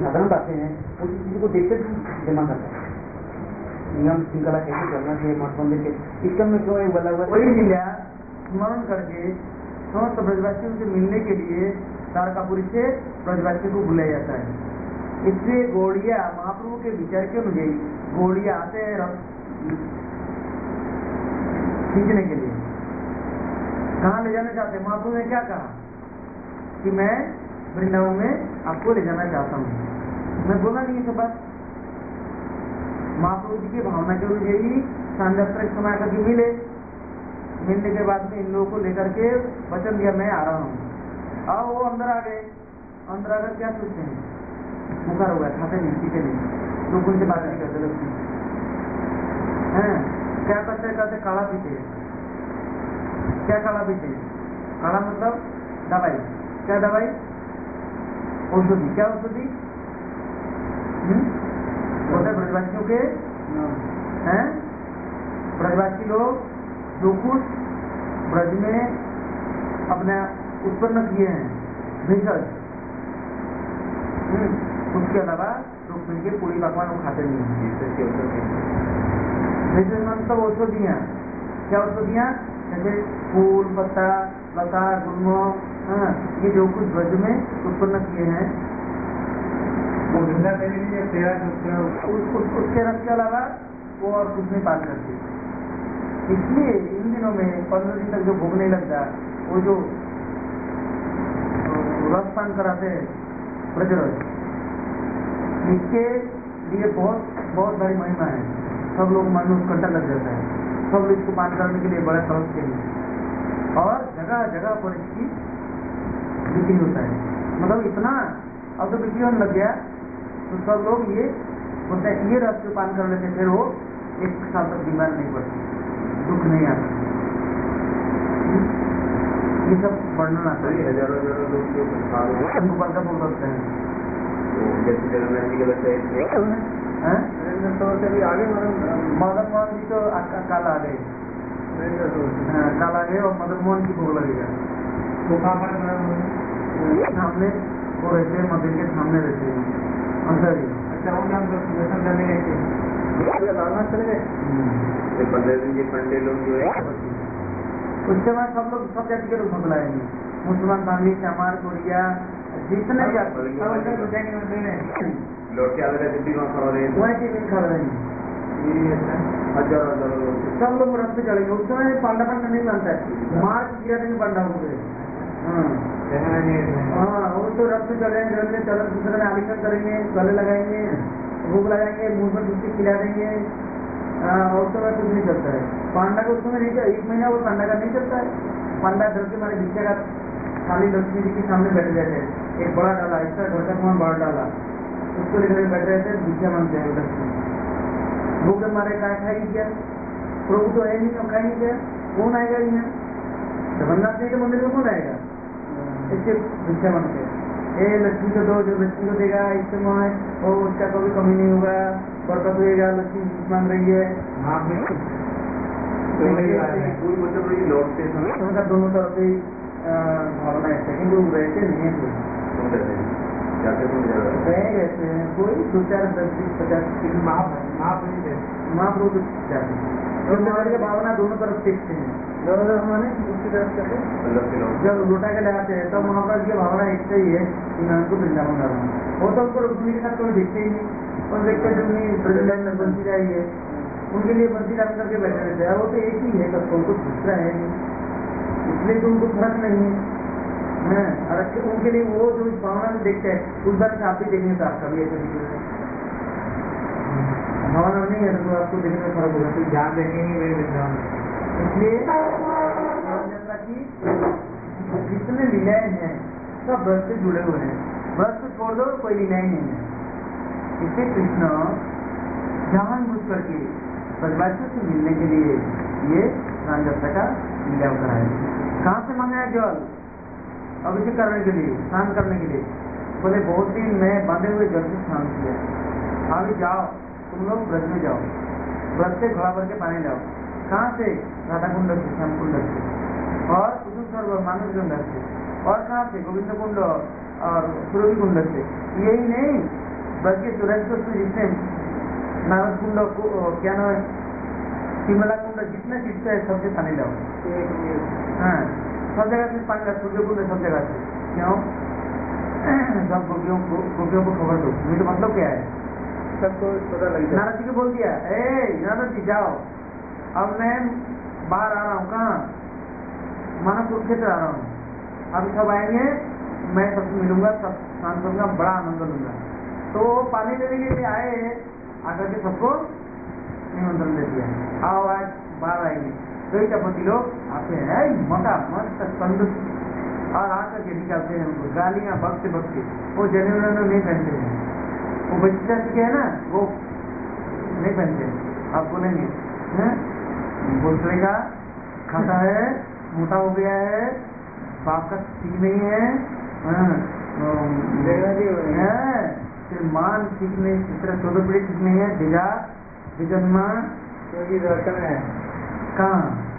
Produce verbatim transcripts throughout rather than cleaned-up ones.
साधारण बातें हैं वो किसी को देखते जमा करता है। नियम श्रृंखला कैसे करना चाहिए मठ मंदिर के इसका में क्यों बोला हुआ वही लीला स्मरण करके समस्त ब्रजवासियों से मिलने के लिए तारकापुरी से ब्रजवासियों को बुलाया जाता है। इसलिए गौड़िया महाप्रभु के विचार के अनुଯାयी गौड़िया आते हैं खींचने के लिए। कहाँ ले जाना चाहते हैं? महाप्रभु ने क्या कहा कि मैं वृंदावन में आपको ले जाना चाहता हूँ। मैं बोला नहीं सब बात। महाप्रभु जी की भावना के अनुयायी सांझात्रा एक समय आकर के मिले। मिलने के बाद में इन लोगों को लेकर के वचन दिया मैं आ रहा हूँ। अब वो अंदर आ गए। अंदर आकर क्या सोचते हैं? बुखार हो गया, खाते नहीं पीते नहीं, लोग उनसे बात नहीं करते लोग हैं। क्या करते करते काढ़ा पीते। क्या काढ़ा पीते? काढ़ा मतलब दवाई। क्या दवाई? औषधि। क्या औषधि? बोलते ब्रजवासियों के हैं ब्रजवासी लोग जो कुछ ब्रज में अपने उत्पन्न किए हैं भेषज, उसके अलावा लोग मिलकर पूरी पकवान वो खाते नहीं। भेषज मतलब औषधियाँ। क्या औषधियाँ? जैसे फूल, पत्ता, लता, गुल्म, ये जो कुछ ब्रज में उत्पन्न किए हैं उसके रस के अलावा वो और कुछ नहीं पान करते। इसलिए इन दिनों में पंद्रह दिन तक जो भूख नहीं लगता वो जो रस पान कराते हैं ब्रजरस, इसके लिए बहुत बहुत बड़ी महिमा है। सब लोग मन में उत्कंठा लग जाता है। सब लोग इसको पान करने के लिए बड़ा तरसते हैं और जगह जगह पर इसकी बिक्री होता है। मतलब इतना अब तो बिक्री होने लग गया तो सब लोग ये बोलते हैं ये रस जो पान कर लेते फिर वो एक साल तक बीमार नहीं पड़ती, दुख नहीं आता। ये सब वर्णन आता है। हजारों हजारों लोग जो गोपाल का बोल सकते हैं जैसे जगन्नाथ जी के बच्चे आगे मदन मोहन जी तो कल आ गए, कल आ गए और मदन मोहन की भोग लगेगा। सामने वो रहते हैं, मंदिर के सामने रहते हैं अंदर ही। अच्छा वो नाम दर्शन करने गए थे चले गए पंद्रह दिन के पंडे लोग जो है। उसके बाद सब लोग सब जाति के लोग बुलाएंगे, मुसलमान, बांग्ली, चामार, कोरिया, जितने जाति लौट के आ रहे थे खा रहे हैं वहीं टिफिन खा रहे हैं हजारों हजारों लोग। सब लोग रथ पे चढ़ेंगे। उस समय पांडा पांडा नहीं बनता है, मार्च गिरा दिन पांडा हो गए। हाँ वो तो रथ पे चढ़ेंगे, रथ में चरण दूसरे में आलिंगन करेंगे, गले लगाएंगे, भूख लगाएंगे, मुंह पर मिट्टी खिला देंगे। और तो कुछ नहीं चलता है। पांडा को उस समय नहीं चलता, एक महीना वो पांडा का नहीं चलता है। पांडा घर के मारे भिक्षा का खाली लक्ष्मी जी के सामने बैठ जाते हैं। एक बड़ा डाला, इसका घर का कौन बड़ा डाला उसको लेकर बैठ रहते हैं, भिक्षा मांगते हैं लक्ष्मी। भूख के मारे क्या खाएगी क्या? प्रभु तो है नहीं, तो खाएंगे क्या? कौन आएगा यहाँ? जगन्नाथ जी के मंदिर में कौन आएगा? इसके भिक्षा मांगते हैं। ए लक्ष्मी को दो, जो लक्ष्मी को देगा इससे मोह और उसका कभी कमी नहीं होगा, बरकत होगा। लक्ष्मी मांग रही है लौटते उनका दोनों तरफ से भावना है, किन्तु वैसे नहीं है। रहते हैं कोई दो चार दस बीस पचास महाप्रभु जाते भावना दोनों तरफ देखते हैं। दोनों तरफ माने दूसरी तरफ जब लौटा के लगाते हैं तब महाप्रभु की भावना एक से ही है कि मैं उनको वृंदावन कर रहा हूँ। वो तो उनको रुक्मिणी के साथ कोई देखते ही नहीं और देखते रुक्मिणी में बंसी जाई है, उनके लिए बंसी डाल करके बैठे रहते हैं। वो तो एक ही है, सबको उनको दूसरा है नहीं, इसलिए तो उनको फर्क नहीं है। और उनके लिए वो जो इस भावना में देखते हैं उस बार आप भी देखने का आपका भी ऐसे दिखे भावना नहीं है तो आपको देखने में फर्क होगा, तो ध्यान देखेंगे मेरे वृंदावन। इसलिए की जितने लीलाएं हैं सब व्रत से जुड़े हुए हैं। व्रत को छोड़ दो कोई लीलाएं नहीं है। इससे कृष्ण जान बुझ करके ब्रजवासियों से मिलने के लिए ये रामचंद्र का लीला कराए। कहाँ से मंगाया जल? अभिषेक करने के लिए, स्नान करने के लिए। बोले बहुत दिन मैं बांधे हुए जल से स्नान किया, अभी जाओ तुम लोग ब्रज में जाओ, ब्रज से घड़ा भर के पानी लाओ। कहाँ से? राधा कुंड से, श्याम कुंड से और कुसुम मानस गंगा से। और कहाँ से? गोविंद कुंड और सुरभि कुंड से। यही नहीं, बल्कि तुरंत उसमें जितने नारद कुंड क्या नाम है शिमला कुंड जितने तीर्थ है सबसे पानी लाओ। हाँ सब जगह से पानी लाओ, सूर्य कुंड सब जगह से। क्यों? सब गोपियों को गोपियों को खबर दो। ये तो मतलब क्या है, सबको पता लग जाए। नारद जी को बोल दिया, ए नारद जी जाओ, अब मैं बाहर आ रहा हूँ। कहाँ? मानव कुरुक्षेत्र आ रहा हूँ। अब सब आएंगे, मैं सबसे मिलूंगा, सब स्नान करूंगा, बड़ा आनंद लूंगा। तो पानी लेने के लिए आए, आकर के सबको निमंत्रण दे दिया, आओ आज बाहर आएंगे। कई चपटी लोग आते हैं, मोटा मस्त तंदुरुस्त, और आकर के निकालते हैं उनको गालियां बकते बकते। वो जने नहीं पहनते हैं, वो बच्चा के है ना, वो नहीं पहनते। आप बोलेंगे बोलते का खाता है, मोटा हो गया है, बाप का ठीक नहीं है, फिर मान ठीक नहीं, चित्र चौदह पीढ़ी ठीक नहीं है, दिजा दिजन्मा क्योंकि दर्शन है कहाँ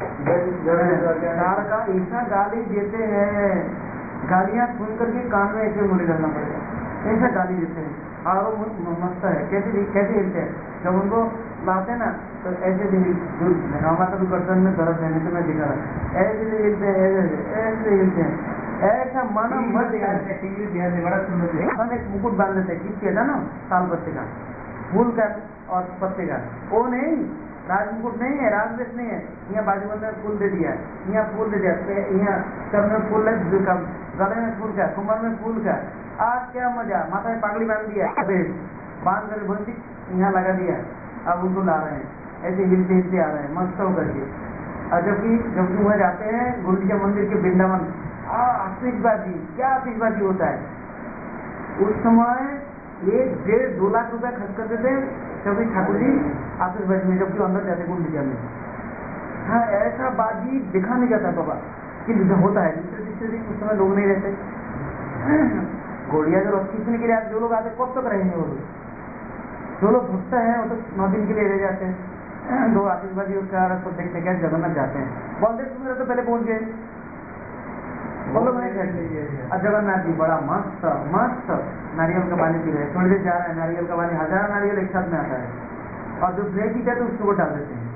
का ऐसा गाली देते हैं, गालियां सुन करके कान में ऐसे मुड़े करना पड़ेगा, ऐसा गाली देते हैं। और वो मस्त है, कैसे कैसे हिलते हैं जब उनको लाते हैं ना, तो ऐसे हमारा तो गर्दन में दर्द है, तो मैं दिखा रहा, ऐसे हिलते हैं, ऐसे हिलते हैं, ऐसा माना मत बड़ा सुंदर एक मुकुट बांध देते हैं, किसके था ना ताल पत्ते का, फूल का और पत्ते का, वो नहीं राज मुकुट नहीं है, राजवेश नहीं है। यहाँ बाजूबंद में फूल दे दिया, यहाँ फूल दे दिया, यहाँ सर में फूल है, गले में फूल का, कमर में फूल का। आज क्या मजा, माथा में पागड़ी बांध दिया, बांध कर बंदी यहाँ लगा दिया, अब उनको ला रहे हैं, ऐसे हिलते हिलते आ रहे हैं मस्त होकर के। और जबकि जबकि वह जाते हैं गुंडीचा मंदिर के वृंदावन, आतिशबाजी, क्या आतिशबाजी होता है उस समय, एक डेढ़ दो लाख रुपया खर्च करते थे कभी ठाकुर जी आतिशबाजी में, जबकि अंदर जाते गुंडीचा में। हाँ ऐसा बाजी दिखा नहीं जाता बाबा कि होता है। दूसरे तीसरे दिन उस समय लोग नहीं रहते, घोड़िया जो रथ खींचने के लिए जो लोग आते कब तक रहेंगे, वो लोग जो लोग भुगते हैं वो तो नौ दिन के लिए रह जाते हैं। लोग आतिशबाजी उसका रथ को देखते क्या जगन्नाथ जाते हैं, बलदेव सुंदर तो पहले पहुंच गए, बोलो नहीं, और जगन्नाथ जी बड़ा मस्त मस्त नारियल का पानी पी रहे हैं, थोड़ी देर जा रहे हैं, नारियल का पानी, हजार नारियल एक साथ में आता है, और जो ब्रेक पीता है तो उसको डाल देते हैं।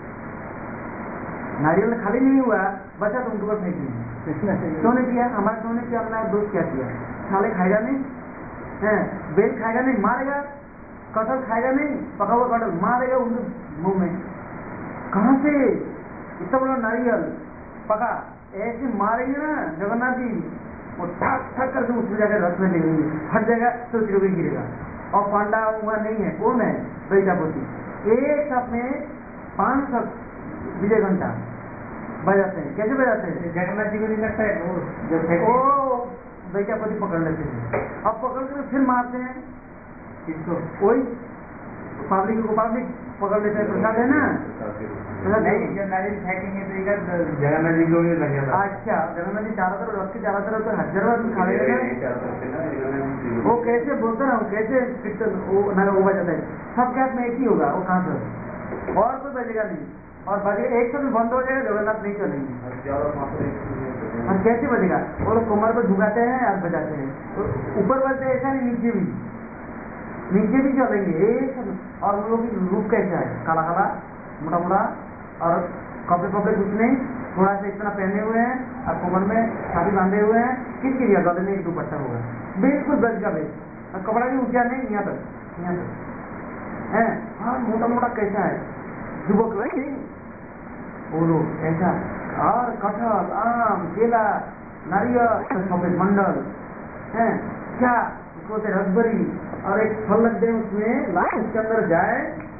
नारियल खाली नहीं हुआ, बचा तो उनको फेंक दिया। क्यों नहीं किया? हमारे क्यों नहीं किया? अपना दोस्त क्या किया? छाले खाएगा नहीं है, बेल खाएगा नहीं, मारेगा, कटहल खाएगा नहीं, पका हुआ कटहल मारेगा उनके मुंह में। कहां से इतना बड़ा नारियल पका, ऐसे मारेंगे ना जगन्नाथ जी, वो ठक ठक करके उसमें जाकर रथ में लेंगे, हट जाएगा तो गिर गिरेगा। और पांडा हुआ नहीं है, कौन है? प्रजापति, एक साथ में पांच सौ विजय घंटा बजाते हैं। कैसे बजाते हैं? जगन्नाथ जी को नहीं लगता है वो प्रजापति पकड़ लेते हैं, अब पकड़ कर फिर मारते हैं इसको, वही पब्लिक को पब्लिक पकड़ लेते हैं, प्रसाद है ना, नहीं जब नारियल फेंकेंगे तो जगन्नाथ जी को भी लगेगा। अच्छा जगन्नाथ जी चारों तरफ रथ के चारों तरफ तो हजारों खा रहे, वो कैसे बोलते ना, कैसे कीर्तन वो ना वो बजाता है, सबके हाथ में एक ही होगा, वो कहाँ से और कोई बजेगा नहीं, और बजे एक साथ बंद हो जाएगा, जगन्नाथ नहीं चलेंगे। और कैसे बजेगा? वो लोग कमर पर झुकाते हैं और बजाते हैं, ऊपर बजते ऐसा नहीं, नीचे भी नीचे भी चलेंगे एक। और उन लोगों की रूप कैसा है? काला काला मोटा मोटा, और कपड़े कपड़े कुछ नहीं, थोड़ा सा इतना पहने हुए हैं, और कमर में साड़ी बांधे हुए हैं, किसके लिए? गले में एक दुपट्टा होगा, बिल्कुल गज का बेस, और कपड़ा भी ऊंचा नहीं, यहाँ तक यहाँ तक है। हाँ मोटा मोटा कैसा है, युवक नहीं वो लोग ऐसा, और कटहल आम केला नारियल सफेद मंडल है क्या उसको रसभरी, और एक फल लग जाए उसमें लाइट उसके अंदर जाए,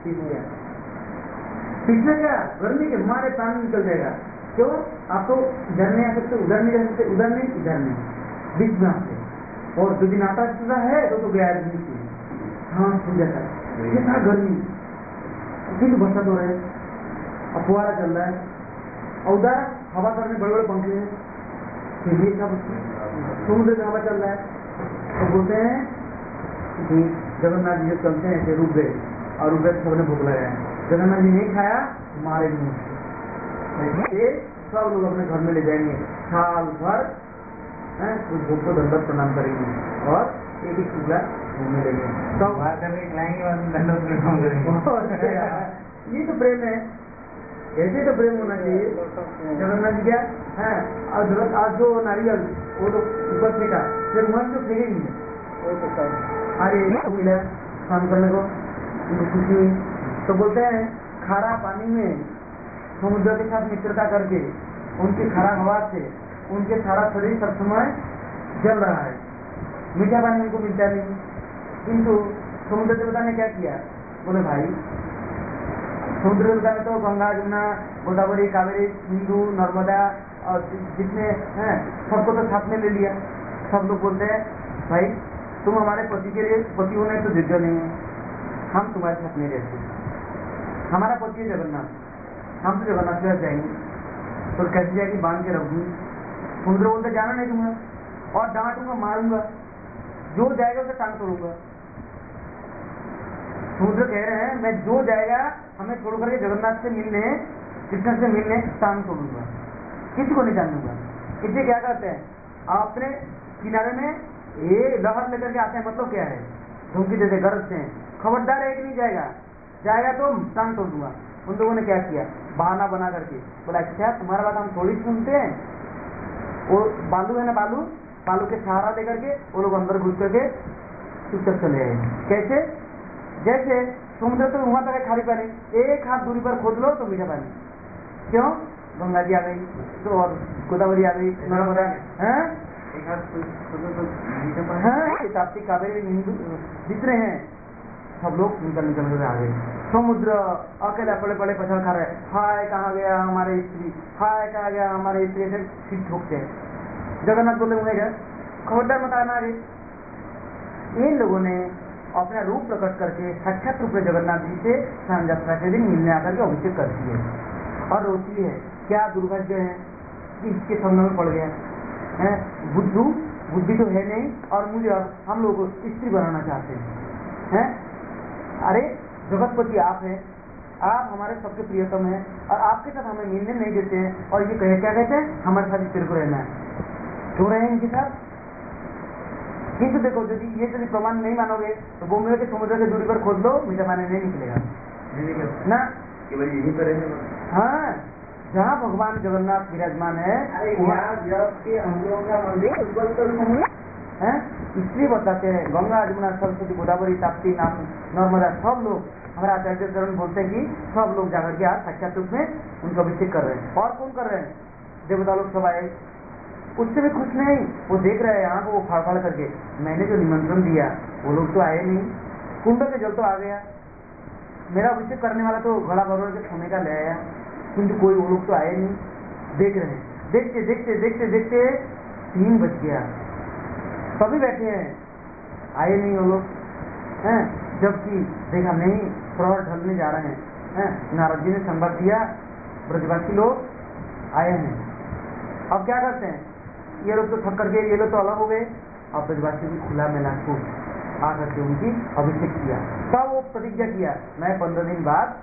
पीछे क्या गर्मी के हमारे पानी निकल जाएगा। क्यों? आप तो इधर नहीं आ सकते, उधर नहीं रह सकते, उधर नहीं इधर नहीं, बीच में आते, और जो दिन आता है तो तो गया नीचे, हाँ छूट जाता है, कितना गर्मी, फिर बरसात हो रहा है, अफवारा चल रहा है, और उधर हवा करने बड़े बड़े पंखे हैं, फिर ये सब समुद्र में हवा चल रहा है। तो बोलते हैं कि जगन्नाथ जी जो चलते हैं ऐसे रुक गए, और रुक गए सबने भूख लगाया, जगन्नाथ जी नहीं खाया मारे मुंह, सब लोग अपने घर में ले जाएंगे, साल भर हैं उस भोग को दंडवत प्रणाम करेंगे और एक एक टुकड़ा घूमने लेंगे। तो बात करके खिलाएंगे और दंडवत प्रणाम करेंगे। ये तो प्रेम है, ऐसे तो प्रेम होना चाहिए। जगन्नाथ जी क्या है, आज जो नारियल वो तो ऊपर फेंका, फिर मन जो फेंकेंगे अरे मिला काम करने को, उनको खुशी हुई। तो बोलते हैं खारा पानी में समुद्र के साथ मित्रता करके उनकी खारा हवा से उनके सारा शरीर सब समय जल रहा है, मीठा पानी उनको मिलता नहीं। किंतु समुद्र देवता ने क्या किया, बोले भाई समुद्र देवता ने तो गंगा जमुना गोदावरी कावेरी सिंधु नर्मदा और जितने हैं सबको तो साथ में ले लिया। सब लोग बोलते हैं भाई तुम हमारे पति के लिए पति होने तो दिव्य नहीं है, हम तुम्हारे साथ नहीं रहते, हमारा पति है जगन्नाथ, हम तो जगन्नाथ के साथ जाएंगे। तो कैसे जाएगी, बांध के रख दूंगी। समुद्र बोलते जाना नहीं दूंगा और डांटूंगा मारूंगा, जो जाएगा उसे टांग तोड़ूंगा। समुद्र कह रहे हैं मैं जो जाएगा हमें छोड़ करके जगन्नाथ से मिलने कृष्ण से मिलने टांग तोड़ूंगा, किसी को नहीं जानूंगा। इसलिए क्या करते हैं अपने किनारे में ये लहर लेकर के आते हैं, मतलब क्या है धमकी देते गरजते हैं, खबरदार एक नहीं जाएगा, जाएगा तो टांग तोड़ दूंगा। उन लोगों ने क्या किया, बहाना बना करके बोला अच्छा तुम्हारा बात हम थोड़ी सुनते हैं, वो बालू है ना बालू बालू के सहारा लेकर के वो लोग अंदर घुस करके चुपचाप चले आए। कैसे, जैसे समुद्र तो वहां तक है खाली पानी, एक हाथ दूरी पर खोद लो तो मीठा पानी। क्यों, गंगा जी आ गई तो और गोदावरी आ गई, नर्मदा है, ताप्ती कावेरी हिंदू जितने हैं सब लोग निकल निकल कर आ गए। समुद्र अकेला पड़े पड़े पछाड़ खा रहे, हाय कहाँ गया हमारे स्त्री, हाय कहाँ गया हमारे स्त्री, से सिर ठोकते हैं। जगन्नाथ बोले हुए गए खबरदार मत आना आगे। इन लोगों ने अपना रूप प्रकट करके साक्षात रूप में जगन्नाथ जी से स्नान यात्रा के दिन मिलने आकर के अभिषेक करती है और रोती है। क्या दुर्भाग्य है कि इसके संग में पड़ गया है, बुद्धू बुद्धि तो है नहीं और मुझे अब हम लोग स्त्री बनाना चाहते हैं है? अरे जगतपति आप हैं, आप हमारे सबके प्रियतम हैं और आपके साथ हमें मिलने नहीं देते हैं और ये कहे क्या कहते हैं हमारे साथ स्त्री को रहना है, क्यों रहे इनके साथ। किंतु देखो यदि ये यदि प्रमाण नहीं मानोगे तो बोम्बे के समुद्र के दूरी पर खोद लो, मीठा पानी नहीं निकलेगा ना, केवल यही पर रहेंगे। हाँ, जहाँ भगवान जगन्नाथ विराजमान है है इसलिए बताते हैं गंगा यमुना सरस्वती गोदावरी ताप्ती नाम नर्मदा सब लोग हमारे आचार्य चरण बोलते हैं कि सब लोग जाकर के आज साक्षात रूप में उनका अभिषेक कर रहे हैं। और कौन कर रहे हैं, देवता लोग सब आए, उससे भी खुश नहीं, वो देख रहे हैं यहाँ को वो फाड़ फाड़ करके, मैंने जो निमंत्रण दिया वो लोग तो आए नहीं, कुंड के जल तो आ गया, मेरा अभिषेक करने वाला तो घड़ा भर के सोने का ले आया, किंतु कोई वो लोग तो आए नहीं। देख रहे हैं, देखते देखते देखते देखते तीन बज गया, सभी बैठे हैं, आए नहीं वो लोग हैं। जबकि देखा नहीं प्रहर ढलने जा रहे हैं, नारद जी ने संवाद दिया ब्रजवासी लोग आए हैं। अब क्या करते हैं, ये लोग तो थक कर गए, ये लोग तो अलग हो गए, अब ब्रजवासी भी खुला मेला छूट आकर के उनकी अभिषेक किया। तब वो प्रतिज्ञा किया मैं पंद्रह दिन बाद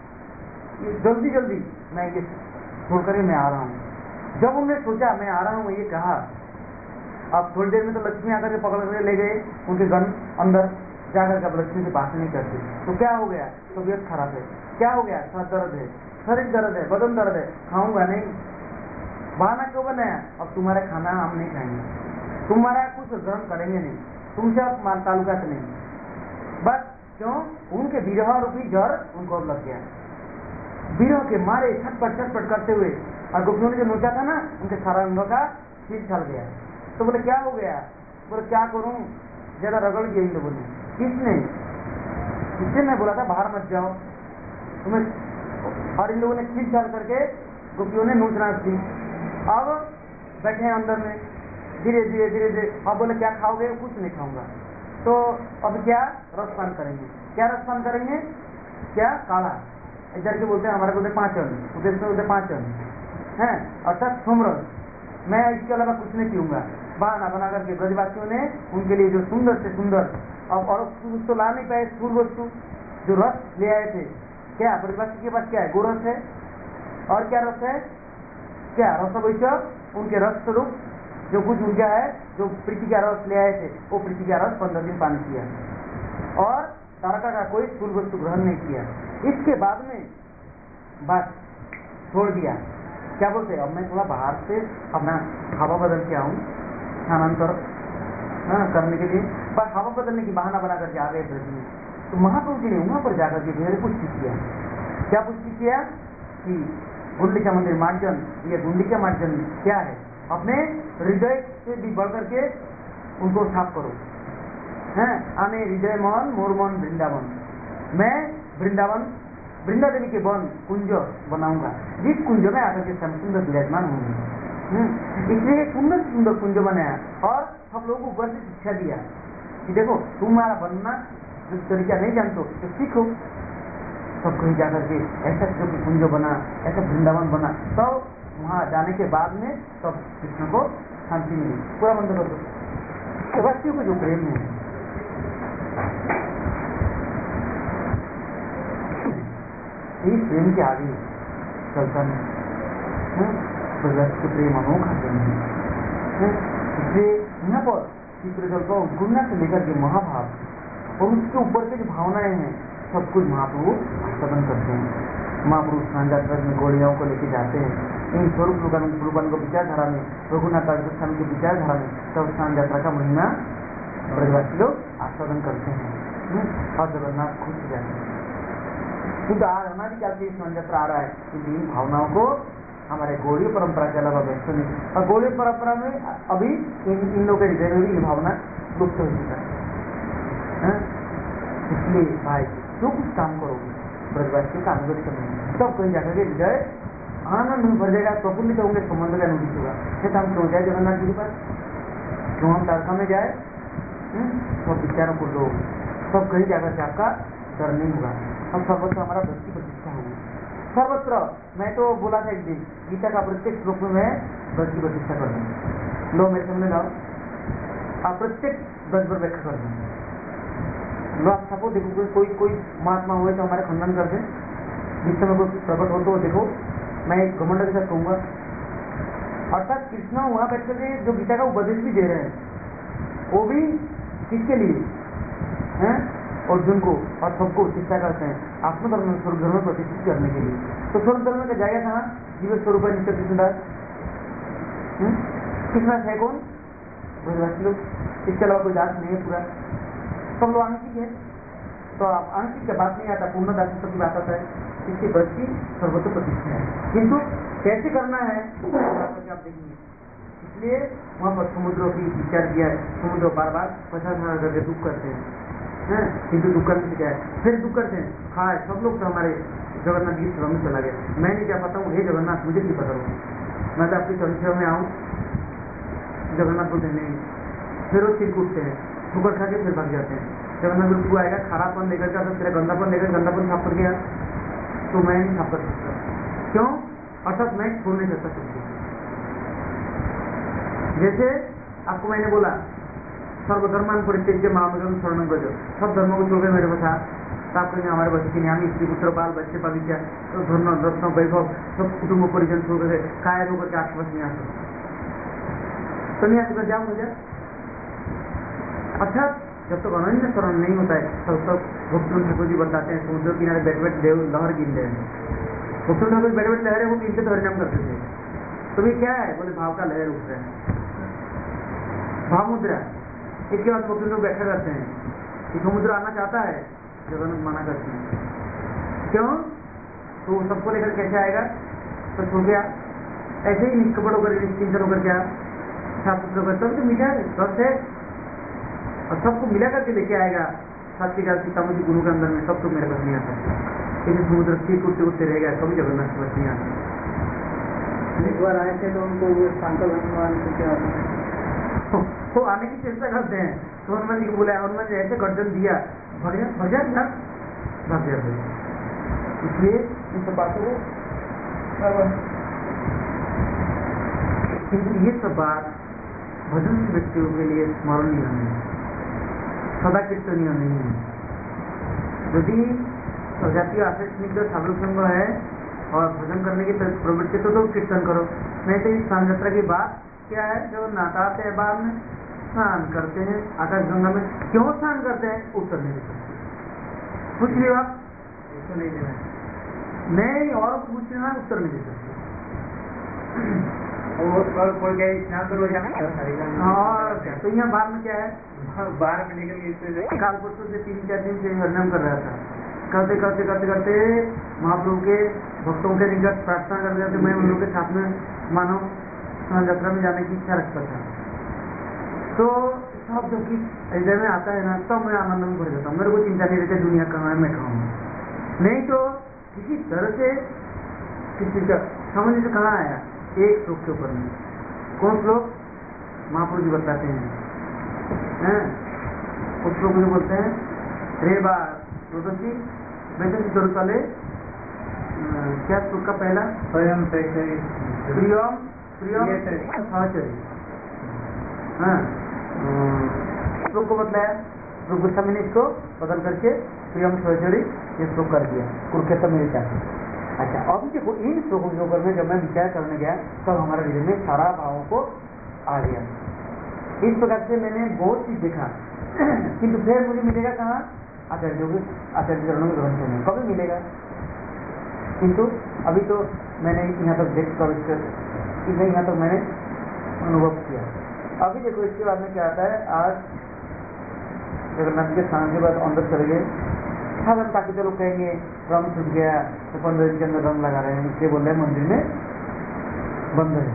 जल्दी जल्दी मैं ये छोड़ कर मैं आ रहा हूँ। जब उन्होंने सोचा मैं आ रहा हूँ, ये कहा, अब थोड़ी देर में तो लक्ष्मी आकर के पकड़ कर ले गए उनके गन अंदर जाकर के, अब लक्ष्मी से बात नहीं करते तो क्या हो गया, तबीयत खराब है, क्या हो गया, सर दर्द है, शरीर दर्द है, बदन दर्द है, खाऊंगा नहीं, बहाना क्यों बनाया, अब तुम्हारा खाना हम नहीं खाएंगे, तुम्हारा कुछ ग्रहण करेंगे नहीं, तुमसे अब मान ताल्लुकात नहीं, बस क्यों, उनके विरह रूपी जर उनको अब लग गया, विरह के मारे छटपट छटपट करते हुए, और गोपियों ने जो नोचा था ना उनके सारा अंगों का सिर छल गया। तो बोले क्या हो गया, बोले क्या करूं, ज्यादा रगड़ गया इन लोगों ने, किसने, इससे मैं बोला था बाहर मत जाओ तुम्हें, और इन लोगों ने खींच छाल करके गोपियों ने नोचना दी। अब बैठे हैं अंदर में, धीरे धीरे धीरे धीरे, अब बोले क्या खाओगे, कुछ नहीं खाऊंगा, तो अब क्या रसपान करेंगे, क्या रसपान करेंगे, क्या काढ़ा, इधर के बोलते हैं हमारे बोलते पांच अन्न, उधर से बोलते पांच अन्न है, अर्थात सोमरस, मैं इसके अलावा कुछ नहीं पीऊंगा। बहाना बना करके ब्रजवासियों ने उनके लिए जो सुंदर से सुंदर, अब और कुछ तो ला नहीं पाए स्थूल वस्तु, जो रस ले आए थे, क्या ब्रजवासी के पास क्या है, गोरस है, और क्या रस है, क्या रस वैश्य, उनके रस स्वरूप जो कुछ ऊर्जा है, जो पृथ्वी का रस ले आए थे, वो पृथ्वी का रस पंद्रह दिन पान किया और तारका का कोई स्थूल वस्तु ग्रहण नहीं किया। इसके बाद में बस छोड़ दिया। क्या बोलते अब मैं थोड़ा बाहर से अपना हवा बदल के आऊँ स्थानांतर हाँ, करने के लिए, पर हवा बदलने की बहाना बनाकर जा रहे पृथ्वी। तो महाप्रभु जी ने वहां पर जाकर के मेरे पुष्टि किया। क्या पुष्टि किया कि गुंडिका मंदिर मार्जन, ये गुंडिका मार्जन क्या है, अपने हृदय से भी बढ़ करके उनको साफ करो। हैं आने हृदय मन मोर मन वृंदावन, मैं वृंदावन वृंदा देवी के वन कुंज बनाऊंगा, जिस कुंज में आकर के श्याम सुंदर विराजमान होंगे। इसलिए सुंदर सुंदर कुंज बनाया और सब लोगों को ऊपर से शिक्षा दिया कि देखो तुम्हारा बनना जो तरीका नहीं जानते तो सीखो। सब कहीं जाकर के ऐसा जो कुंज बना, ऐसा वृंदावन बना। तो वहां जाने के बाद में सब कृष्ण को शांति मिली। पूरा बंद कर दो। व्यक्तियों को जो प्रेम है, इस प्रेम के आगे चलता नहीं, तो प्रेम अनोखा प्रेम है। इसलिए यहाँ पर चित्रजल को गुणना से लेकर के महाभाव और उसके ऊपर के जो भावनाएं हैं सब कुछ महाप्रभु आस्वादन करते हैं। महाप्रभु स्नान यात्रा में गौड़ियाओं को लेके जाते हैं। इन स्वरूप रूपान को विचारधारा में, रघुनाथ स्थान की विचारधारा में सब स्नान यात्रा का महिमा ब्रजवासी लोग आस्वादन करते हैं और जगन्नाथ खुश हो जाते हैं। क्योंकि आज हमारी क्या स्नान यात्रा आ रहा है, क्योंकि इन भावनाओं को हमारे गौड़ीय परंपरा के अलावा व्यस्त नहीं, और गौड़ीय परंपरा में अभी इन इन लोगों के हृदय में भी ये भावना लुप्त हो चुका है। इसलिए भाई जो कुछ काम करोगे ब्रजवासियों का अनुगत करना, तब कहीं जाकर के हृदय आनंद में भर जाएगा, प्रफुल्लित होंगे, संबंध का अनुदित होगा। नहीं तो हम क्यों जाए जगन्नाथ जी के पास, क्यों हम तारका में जाए? सब विचारों को लो, सब कहीं जाकर के आपका डर नहीं होगा और सर्वत्र हमारा भक्ति प्रतिष्ठा होगी। सर्वत्र मैं तो बोला था एक दिन, गीता का प्रत्येक श्लोक में मैं भक्ति प्रतिष्ठा कर दूँ। लो मेरे सामने लाओ, आप प्रत्येक दस बार व्याख्या कर दें। लो आप सबको देखो, कोई कोई महात्मा हुए तो हमारे खंडन कर दें, जिस समय कोई प्रकट हो तो देखो मैं एक घमंड के साथ कहूँगा। अर्थात कृष्ण वहाँ बैठ करके जो गीता का उपदेश भी दे रहे हैं, वो भी किसके लिए हैं? अर्जुन को और सबको शिक्षा करते हैं आत्मधर्म स्वरूप धर्म प्रतिष्ठित करने के लिए। तो स्वरूप धर्म का जाएगा कहाँ? जीव स्वरूप है नित्य कृष्णदास। कृष्णदास है कौन? ब्रजवासी लोग, इसके अलावा कोई दास नहीं है। पूरा सब लोग आंशिक है, तो आप आंशिक का बात नहीं आता, पूर्ण दास की बात आता है। इसकी भक्ति सर्वोच्च प्रतिष्ठा है, किंतु कैसे करना है आप देखेंगे। इसलिए वहाँ पर समुद्रों की विचार किया है। समुद्र बार बार पचास हजार करके दुख करते हैं, किंतु दुख करने से क्या है, फिर दुख करते हैं। हाँ सब लोग तो हमारे जगन्नाथ जी सेवा में चला गया, मैं नहीं क्या पता हूँ, हे जगन्नाथ मुझे नहीं पता हूँ, मैं तो आपकी चरण में आऊँ। जगन्नाथ बोलते नहीं, फिर वो सिर कूटते हैं, ठोकर खा के फिर भाग जाते हैं। जगन्नाथ बोलते आएगा खराबपन लेकर का, तो तेरा गंदापन लेकर गंदापन साफ कर गया, तो मैं नहीं साफ कर सकता। क्यों? अर्थात मैं छोड़ नहीं सकता सबको। जैसे आपको मैंने बोला सर्वधर्मान परित्यज्य मामेकं शरणं व्रज, सब धर्मों को छोड़कर मेरे पास आ, तो आप कहेंगे हमारे बच्चे की नामी स्त्री पुत्र बाल बच्चे बगीचा तो धर्म रत्न वैभव सब कुटुंब परिजन छोड़ कर कायर होकर के आपके पास नहीं आ सकते, तो नहीं आ सकता, जाओ मुझे। अर्थात जब तक अनन्य शरण नहीं होता है तब तक भक्तों ठाकुर जी बताते हैं समुद्र किनारे बैठ बैठ देव लहर गिन रहे हैं। भक्तों ठाकुर बैठ बैठ लहरें वो गिनते तो हरिनाम करते थे। तो ये क्या है? बोले भाव का लहर उठ रहा है, भाव मुद्रा। इसके बाद भक्तों लोग बैठा करते हैं कि समुद्र आना चाहता है, जगन्नाथ मना करते हैं। क्यों? तो सबको लेकर कैसे आएगा? तो छो गया ऐसे ही निष्कपट होकर निश्चिंतन होकर क्या साफ सुथरा कर तब तो मिला सब है और सबको मिला करके लेके आएगा। साथ की जाती सीतामढ़ी गुरु के अंदर में सब तो मेरे पास नहीं आता, लेकिन समुद्र ठीक उठते उठते रह गया, कभी जगन्नाथ के पास नहीं आता। एक बार आए थे तो उनको वो शंकर भगवान को क्या वो आने की चेष्टा करते हैं, तो हनुमान जी को बोला, हनुमान जी ऐसे गर्जन दिया भजन भजन ना भाग जाते। इसलिए इन सब बातों को, किंतु ये सब बात भजन व्यक्तियों के लिए स्मरणीय नहीं, सदा कीर्तनीय नहीं है। यदि सजातीय आध्यात्मिक साधु संघ है और भजन करने की प्रवृत्ति तो, तो कीर्तन करो, नहीं तो इस स्नान यात्रा के बाद क्या है, जब नहाते हैं बाद में स्नान करते हैं आकाश गंगा में। क्यों स्नान करते हैं? उत्तर नहीं दे सकते। पूछ लियो आप, उसको नहीं देना। नहीं और पूछ लेना, उत्तर नहीं दे सकते। और कोई क्या स्नान करो जाना और क्या, तो यहाँ बाहर में क्या है, बाहर में निकल के इससे काल परसों से तीन चार दिन से हरनाम कर रहा था। करते करते करते करते महाप्रभु के भक्तों के निकट प्रार्थना करते करते मैं उन लोगों के साथ में मानो स्नान यात्रा में जाने की इच्छा रखता था। तो सब जो कि हृदय में आता है ना, तब मैं आनंद में भर जाता हूँ। मेरे को चिंता नहीं रहती दुनिया कहाँ है, मैं कहाँ हूँ। नहीं तो किसी तरह से किसी का समझ से कहाँ आया, एक श्लोक के ऊपर में। कौन श्लोक? महाप्रभु जी बताते हैं, हैं? उस श्लोक में बोलते हैं, रे बा रोदसी वैसे चले क्या श्लोक का पहला, स्वयं प्रियम प्रियम सहचरी। हाँ, श्लोक को बदलाया, रूप गोस्वामी ने इसको बदल करके प्रियम सहचरी ये श्लोक कर दिया, कुरुक्षेत्र में विचार। अच्छा, अभी देखो इन श्लोकों के ऊपर में जब मैं विचार करने गया तब तो हमारे हृदय में सारा भावों को आ गया। इस प्रकार से मैंने बहुत चीज देखा, किंतु फिर मुझे मिलेगा कहाँ? आचार्यों के आचार्य चरणों के ग्रंथों में कभी मिलेगा। किंतु अभी तो मैंने यहाँ तक देख कर यहाँ तक मैंने अनुभव किया। अभी देखो इसके बाद में क्या आता है, आज जगन्नाथ के स्थान के बाद अंदर चले गए, साधारण ताकि तो लोग कहेंगे रंग छूट गया, तो पंद्रह दिन के अंदर रंग लगा रहे हैं, इसलिए बोल रहे हैं मंदिर में बंद है,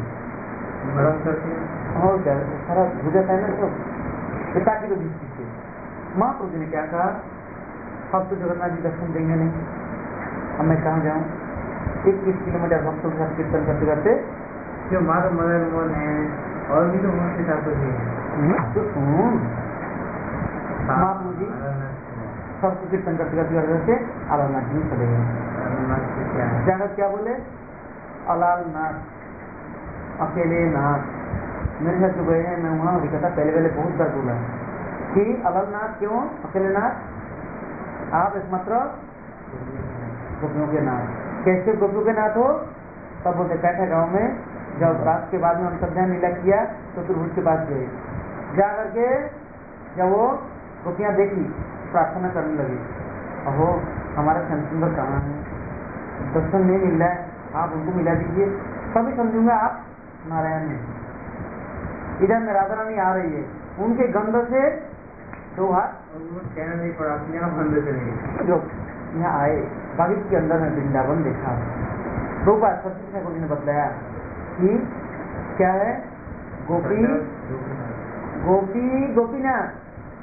और क्या सारा हो जाता है ना सब ताकि तो दृष्टि से। महाप्रभु जी ने क्या कहा, अब तो जगन्नाथ जी दर्शन देंगे नहीं, अब मैं कहाँ जाऊँ? इक्कीस किलोमीटर भक्तों के साथ कीर्तन करते करते जो माधव मदन मोहन है और भी तो मोहन ठाकुर जी है, तो सुन महाप्रभु जी सबको कीर्तन करते करते करते अलालनाथ जी चले गए। जाकर क्या बोले? अलालनाथ अकेले नाथ। मेरे साथ जो गए हैं मैं वहाँ लिखा था, पहले पहले बहुत बार बोला कि अलालनाथ क्यों अकेले नाथ? आप एकमात्र गोपियों के नाथ। कैसे गोपियों के नाथ हो? तब बोलते कैठा गाँव में जब रात के बाद में हम संध्या लीला किया तो चतुर्भुज के पास गए, जा करके जब वो गोपियाँ देखी प्रार्थना करने लगी, अहो हमारा श्याम सुंदर कहाँ है, दर्शन नहीं मिल रहा है, आप उनको मिला दीजिए, तभी समझूंगा आप नारायण है। इधर में राधा रानी आ रही है, उनके गंध से दो हाथ कहना नहीं पड़ा, अपने आप बंद चलेंगे। जो यहाँ आए बागी के अंदर में वृंदावन देखा, दो बार सत्य ठाकुर जी ने बतलाया कि क्या है, गोपी गोपी गोपीनाथ,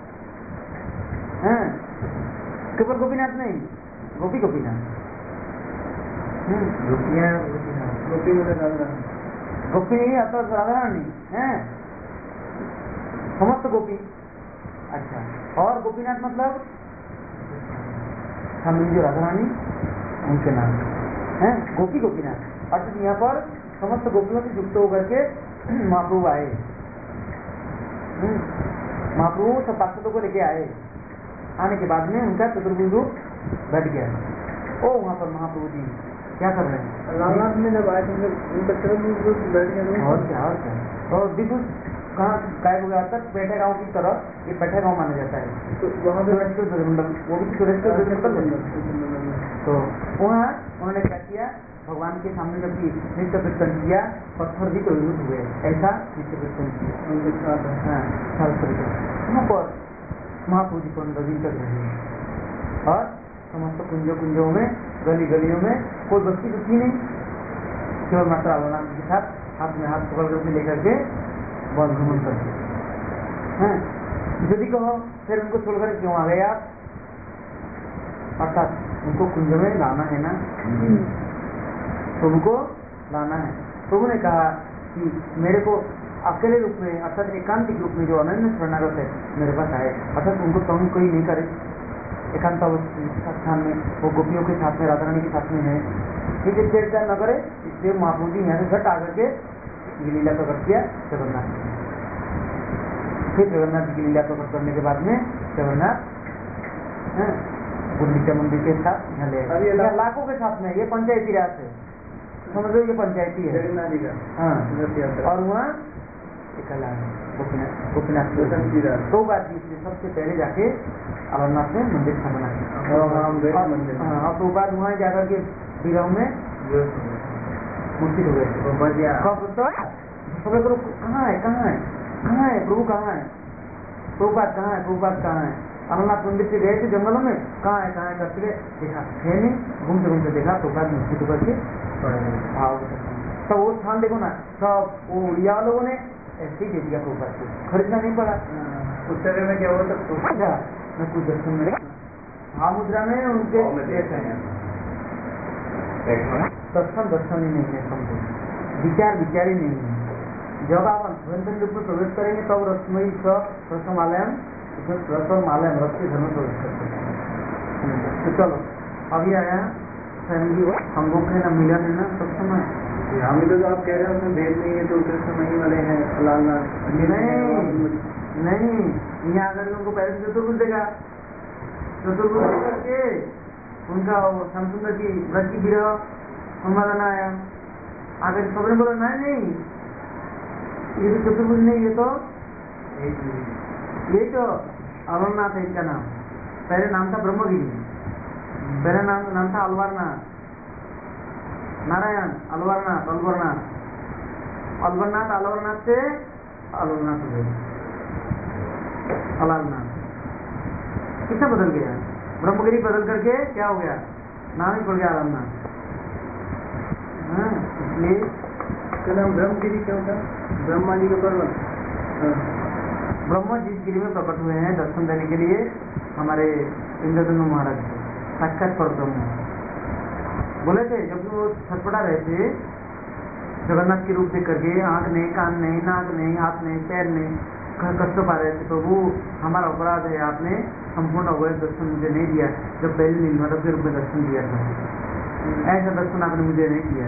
हाँ केवल गोपीनाथ नहीं, गोपी गोपीनाथ, गोपियाँ गोपी गोपी नहीं आता राधा रानी है, समस्त गोपी। अच्छा, और गोपीनाथ मतलब हम जो राधा रानी उनके नाम है गोपी गोपीनाथ। अर्थात यहाँ पर समस्त गोपियों से युक्त होकर के महाप्रभु आए, महाप्रभु सब पार्षदों को लेके आए। आने के बाद में उनका चतुर्भुज रूप बैठ गया। ओ वहाँ पर महाप्रभु जी क्या कर रहे हैं? लालनाथ में जब आए थे उनका चतुर्भुज रूप बैठ गया। और क्या और क्या, और दिखुस कहाँ गायब हो गया तक बैठे गाँव की तरह ये बैठे गाँव माना जाता है, तो वहाँ पे वो भी तो वहाँ उन्होंने क्या किया, भगवान के सामने जब भी नित्य कीर्तन किया, पत्थर भी तो विभूत हुए, ऐसा नित्य कीर्तन किया। वहाँ पर महाप्रभु जी को नदी कर रहे हैं और समस्त कुंजों कुंजों में गली गलियों में कोई बस्ती तो थी नहीं, केवल माता अलालनाथ के साथ हाथ में हाथ पकड़ करके लेकर के बहुत भ्रमण करते हैं। यदि कहो फिर उनको छोड़कर क्यों आ गए आप? अर्थात उनको कुंज में लाना है ना, तो उनको लाना है। प्रभु ने कहा कि मेरे को अकेले रूप में अर्थात एकांतिक रूप में जो अनन्य शरणागत है मेरे पास आए, अर्थात उनको तंग कोई नहीं करे, एकांत स्थान में वो गोपियों के साथ में राधा रानी के साथ में है, ठीक है, छेड़छाड़ न करे। इसलिए महाप्रभु जी यहाँ से घट आकर के लीला प्रकट किया जगन्नाथ जी। फिर जगन्नाथ जी की लीला प्रकट करने के बाद में जगन्नाथ गुंडीचा मंदिर के साथ यहाँ ले लाखों के साथ में, ये पंचायती राज है, समझ लो ये पंचायती है। जगन्नाथ जी का हाँ, और वहाँ कला है गोपीनाथ गोपीनाथ प्रभुपाद जी से सबसे पहले जाके अमरनाथ में मंदिर स्थापना की। और प्रभुपाद वहाँ जाकर के विरह में मूर्ति हो गए। कहाँ है कहाँ है कहाँ है प्रभु कहाँ है, प्रभुपाद कहाँ है, प्रभुपाद कहाँ है। अमरनाथ मंदिर से गए थे जंगलों में, कहाँ है कहाँ है करते देखा है नहीं, घूमते घूमते देखा प्रभुपाद मूर्ति तो करके भाव तो वो स्थान देखो ना, सब वो उड़िया लोगों ने ऐसे ही दे दिया प्रभुपाद को, खरीदना नहीं पड़ा। उस जगह में क्या हुआ तो मैं कुछ दर्शन में भाव मुद्रा में उनके दर्शन दर्शन ही नहीं है, समझो विचार विचार ही नहीं है। जब आप अभ्यंतर रूप में प्रवेश करेंगे तब रसमयी रसमालयम रसमालयम रस के घर में प्रवेश करते हैं। तो चलो अभी आया फैमिली हम लोग के ना मिलन है ना सब समय यहाँ मिलो जो आप कह रहे हो उसमें भेद नहीं है, तो कृष्ण नहीं वाले हैं लालनाथ नहीं नहीं, यहाँ आकर उनको पहले चतुर्भुज देगा, चतुर्भुज करके उनका श्यामसुंदर की व्रत की विरह संवादन आया। आगे सबने बोला नहीं नहीं ये तो चतुर्भुज नहीं, ये तो ये तो अमरनाथ है इनका नाम। पहले नाम था ब्रह्मगिरी, पहले नाम नाम था अलवारनाथ, नारायण अलवारनाथ अलवरनाथ अलवरनाथ अलवरनाथ से अलवरनाथ हो गए अलालनाथ। कितना बदल गया, ब्रह्मगिरी बदल करके क्या हो गया, नाम ही पड़ गया अलालनाथ। इसलिए क्या नाम ब्रह्मगिरी क्या होता है, ब्रह्मा जी का पर्वत। ब्रह्मा जिस गिरी में प्रकट हुए हैं दर्शन देने के लिए हमारे इंद्रधनु महाराज को साक्षात पर ब्रह्म बोले थे। जब वो छटपटा रहे थे जगन्नाथ के रूप देख करके, आंख नहीं, कान नहीं, नाक नहीं, हाथ नहीं, पैर नहीं, कष्ट पा रहे थे, तो वो हमारा अपराध है, आपने संपूर्ण अवैध दर्शन मुझे नहीं दिया। जब पहले नीलमाधव के रूप में दर्शन दिया था, ऐसा दर्शन आपने मुझे नहीं किया,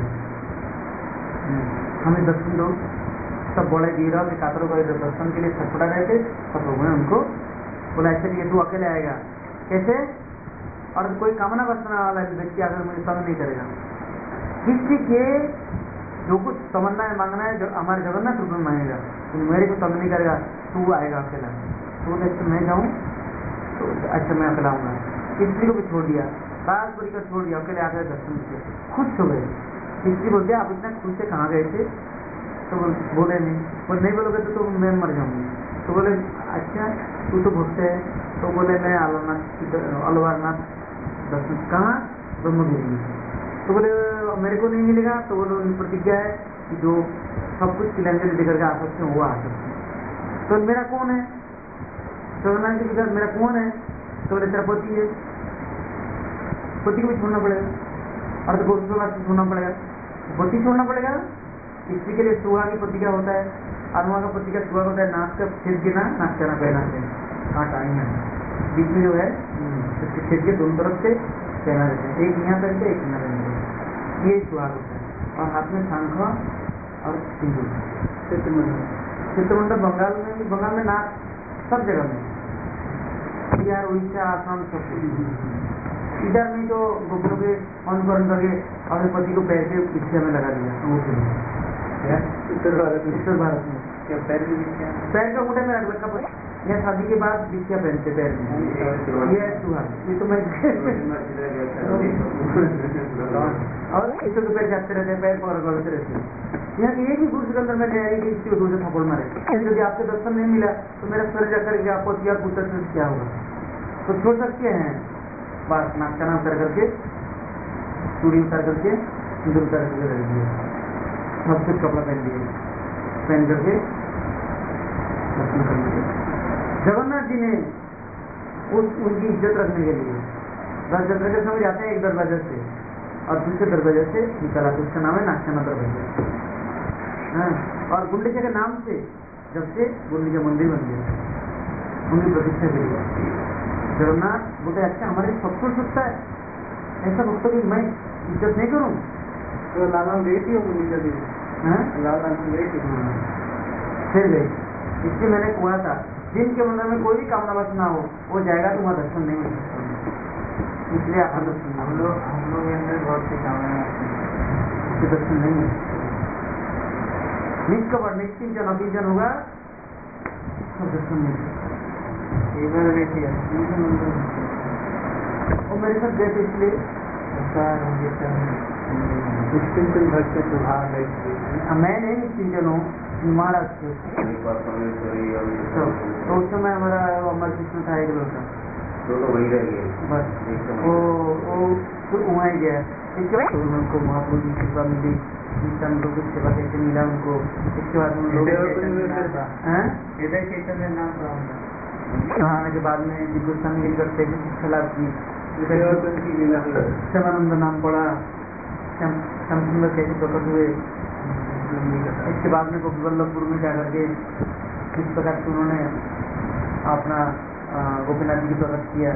हमें दर्शन दो। सब बड़े वीर के कातरों का दर्शन के लिए छटपटा रहे थे, तब लोगों ने उनको बोला ऐसे नहीं, तू अकेले आएगा कैसे, और कोई कामना बसने वाला व्यक्ति अगर मुझे तंग नहीं करेगा। किसी के जो कुछ तमन्ना है मांगना है जो हमारे जगन्नाथ रूप में मांगेगा, तो मेरे को तंग नहीं करेगा, तू आएगा अकेला। तो ऐसे मैं जाऊँ तो अच्छा मैं अकेला आऊँगा। स्त्री को भी छोड़ दिया, बाल पूरी का छोड़ दिया, अकेले आकर दर्शन किए, खुश हो गए। स्त्री बोलते आप इतना खुश से कहाँ गए थे, तो बोले नहीं, बोले नहीं बोलोगे तो, तो मैं मर जाऊंगी। तो बोले अच्छा तू तो भक्त है, तो बोले मैं अलवरनाथ अलवारनाथ दर्शन कहाँ, ब्रह्मगिरी में। तो बोले मेरे को नहीं मिलेगा, तो बोले प्रतिज्ञा है कि जो सब कुछ तिलांजलि देकर के आ सकते हैं वो आ सकते हैं। तो मेरा कौन है, जगन्नाथ के विकास मेरा कौन है, तो बोले तेरा पति है, पति को भी छोड़ना पड़ेगा, और तो गोस्वामी से छोड़ना पड़ेगा, पति छोड़ना पड़ेगा। स्त्री के लिए सुहा की पति क्या होता है, आत्मा का पति का सुहा होता है, नाक का छेद के ना नाक चना पहना से काट आई है बीच में जो है उसके छेद के दोनों तरफ से पहना देते हैं, एक यहाँ पहनते एक यहाँ पहनते, ये सुहा होता है। और हाथ में शंख और सिंदूर। चित्रमंडल बंगाल में भी, बंगाल में नाक सब जगह में, बिहार उड़ीसा आसाम सब इधर नहीं तो गोपुरों के अनुकरण करके अपने पति को पैर के पीछे में लगा दिया अंगूठे में। उत्तर भारत उत्तर भारत में क्या पैर की बिछिया, पैर का अंगूठे में रख रखा पड़ा। यहाँ शादी के बाद बिछिया पहनते पैर में, ये सुहाग, ये तो मैं और इसे तो पैर जाते रहते हैं, पैर पकड़ गलते रहते हैं। यहाँ की एक ही पुरुष के अंदर मैंने आई कि इसकी वजह से थप्पड़ मारे, यदि आपसे दर्शन नहीं मिला तो मेरा स्वर जाकर के आपको दिया पुत्र से क्या होगा, तो छोड़ सकते हैं। बस नाक का नाम उतर करके, चूड़ी उतार करके, सिंदूर उतार करके रख दिए, सब कुछ कपड़ा पहन दिए, पहन करके दर्शन कर लिए। जगन्नाथ जी ने उस उनकी इज्जत रखने के लिए दस यात्रा के समय जाते हैं एक दरवाजे से और दूसरे दरवाजे से निकला, तो उसका नाम है नाक्षाना दरवाजा। और गुंडीचा के नाम से जब से गुंडीचा मंदिर बन गया, उनकी प्रतिष्ठा के लिए जगन्नाथ बोलते अच्छा हमारे सब कुछ सुखता है, ऐसा भक्तों की मैं इज्जत नहीं करूँ। तो लाला गई थी वो गुंडीचा देवी, लाला गई थी फिर गई। इसलिए मैंने कहा था जिनके मंदिर में कोई भी कामना बस ना हो वो जाएगा तो वहाँ दर्शन नहीं मिल सकता, इसलिए हम दर्शन हम लोग हम लोग के अंदर बहुत सी कामना दर्शन नहीं मिल सकता। निष्कपट निश्चिंतन अकिंचन होगा सब दर्शन मिल इधर बैठिए वो मेरे साथ गए थे इसलिए निश्चिंतन भक्त स्वभाव है मैं नहीं निश्चिंतन हूँ महाराज थे तो उस समय हमारा अमर कृष्ण था एक लड़का तो तो वही रह गए बस वो वो वहाँ ही गया इसके बाद उनको महाप्रभु की सेवा मिली जिससे हम लोग सेवा कैसे मिला उनको इसके बाद उन लोग चैतन्य नाम आने के बाद में गोस्वामी जी करते हैं शिक्षा लाभ की श्यामानंद नाम पड़ा श्यामसुंदर कैसे प्रकट हुए इसके बाद में गोपीवल्लभपुर में जाकर के किस प्रकार से उन्होंने अपना गोपीनाथ जी की प्रकट किया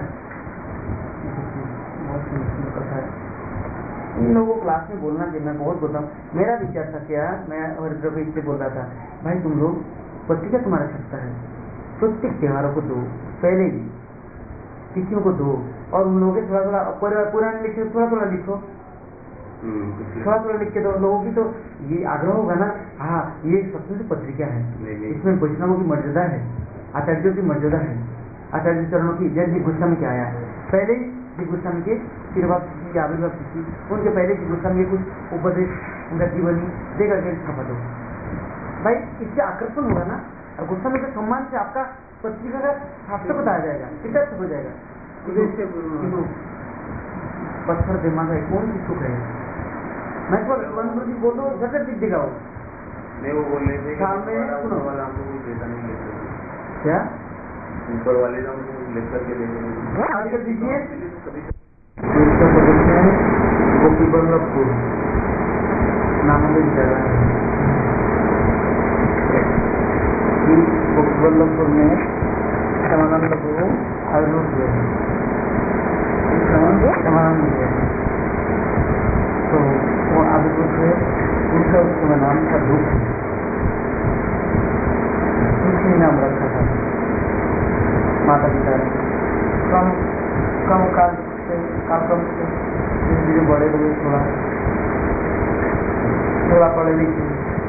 बहुत सुंदर कथा है इन लोगों को क्लास में बोलना चाहिए मैं बहुत बोलता हूँ मेरा विचार था क्या मैं हरिद्र को इससे बोल रहा था भाई तुम लोग पत्रिका तुम्हारा छपता है प्रत्येक त्योहारों को दो पहले ही तिथियों को दो और उन लोगों के थोड़ा थोड़ा पुराने लिखे थोड़ा थोड़ा लिखो थोड़ा थोड़ा लिख के दो लोगों की तो ये आग्रह होगा ना हाँ ये स्वतंत्र पत्रिका है इसमें वैष्णवों की मर्यादा है आचार्यों की मर्यादा है आचार्य चरणों की जय जी गोस्वामी के आया पहले ही जी गोस्वामी के आशीर्वाद की आविर्भाव की उनके पहले जी गोस्वामी के कुछ उपदेश उनका जीवनी देकर के छपा दो भाई इससे आकर्षण होगा ना और गोस्वामी के सम्मान से आपका पत्रिका का सार्थक बताया जाएगा सिद्धार्थ हो जाएगा पत्थर दिमाग है कौन सी सुख है मैं तो बंधु जी बोलो झटक दिख देगा वो नहीं वो बोल रहे थे साल में सुनो वाला हमको कुछ देता नहीं लेते क्या ऊपर वाले ने हमको लेकर के देते आगे दीजिए गोपीवल्लभपुर नाम की जगह है गोपीवल्लभपुर में श्यामानंद को आविर्भूत हुए श्यामानंद हुए तो वो आविर्भूत हुए उनका उस समय नाम था दुख तुलसी नाम रखा था माता पिता ने कम कम काल से कालक्रम से धीरे धीरे बड़े हुए थोड़ा थोड़ा पढ़े लिखे